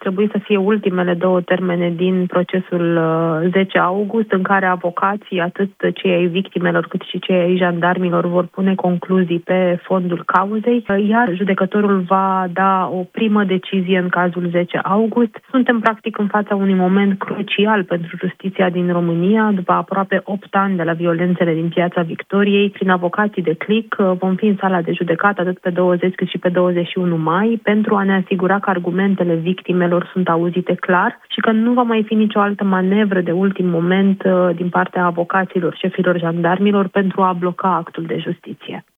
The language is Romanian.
trebui să fie ultimele 2 termene din procesul 10 august, în care avocații, atât cei ai victimelor cât și cei ai jandarmilor, vor pune concluzii pe fondul cauzei, iar judecătorul va da o primă decizie în cazul 10 august. Suntem practic în fața unui moment crucial pentru justiția din România. După aproape 8 ani de la violențele din Piața Victoriei, prin avocații de click, vom fi în sala de judecată atât pe 20 cât și pe 21 mai pentru a ne asigura că argumentele victimelor sunt auzite clar și că nu va mai fi nicio altă manevră de ultim moment din partea avocaților, șefilor jandarmilor pentru a bloca actul de justiție.